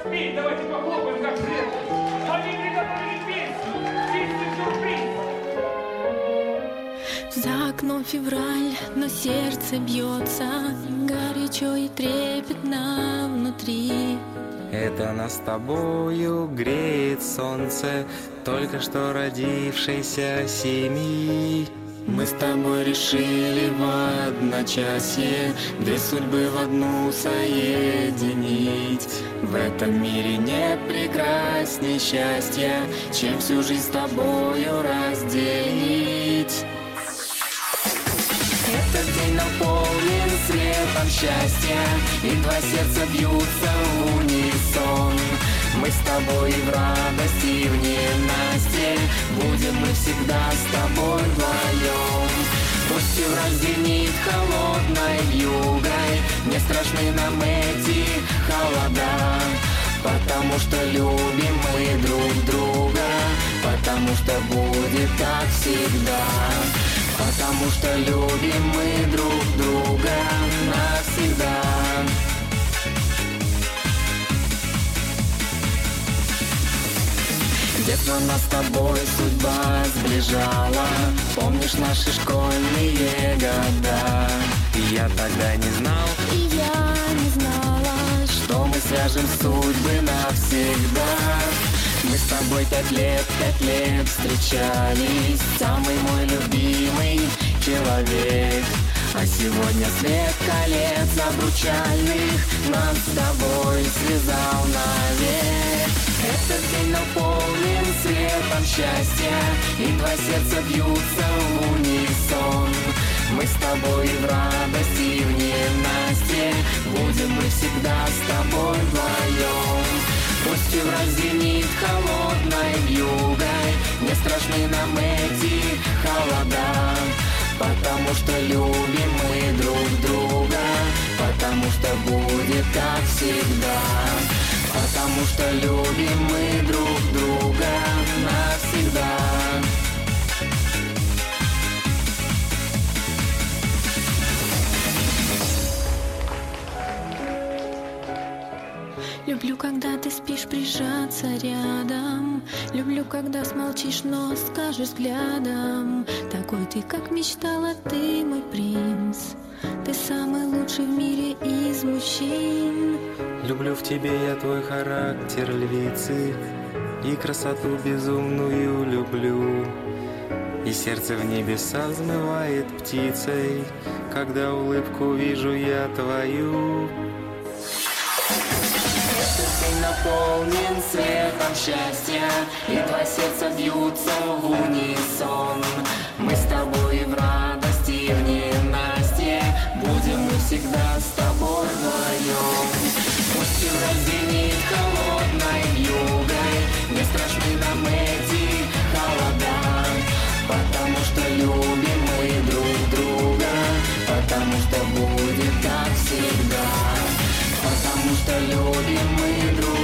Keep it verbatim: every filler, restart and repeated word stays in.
Пей, давайте похлопаем, как прежде. Они приготовили песню. Чистый сюрприз. За окном февраль, но сердце бьется горячо и трепетно внутри. Это нас с тобою греет солнце только что родившейся семьи. Мы с тобой решили в одночасье две судьбы в одну соединить. В этом мире нет прекрасней счастья, чем всю жизнь с тобою разделить. Этот день наполнен светом счастья, и два сердца бьются в унисон. Мы с тобой в радости и в ненастье будем мы всегда с тобой вдвоем. Пусть февраль звенит холодной вьюгой, не страшны нам эти холода, потому что любим мы друг друга, потому что будет так всегда. Потому что любим мы друг друга навсегда. Детство нас с тобой судьба сближала, помнишь наши школьные года? И я тогда не знал, И я не знала, что мы свяжем судьбы навсегда. Мы с тобой пять лет, пять лет встречались, самый мой любимый человек. А сегодня свет колец обручальных нас с тобой связал навек. Этот день наполнен светом счастья, и два сердца бьются в унисон. Мы с тобой в радости и в ненастье будем мы всегда с тобой вдвоем. Пусть февраль звенит холодной вьюгой, не страшны нам эти холода, потому что любим мы друг друга, потому что будет как всегда. Потому что любим мы друг друга навсегда. люблю, когда ты спишь, прижаться рядом. Люблю, когда смолчишь, но скажешь взглядом. Такой ты, как мечтала, ты мой принц. Ты самый лучший в мире из мужчин. Люблю в тебе я твой характер львицы, и красоту безумную люблю. И сердце в небеса взмывает птицей, когда улыбку вижу я твою. Этот день наполнен светом счастья, и два сердца бьются в унисон. Мы с тобой в радости и в ненастье будем мы всегда с тобой вдвоем. Пусть февраль звенит холодной вьюгой, не страшны нам эти холода, потому что любим мы друг друга, потому что будет как всегда. Потому что любим мы друг друга.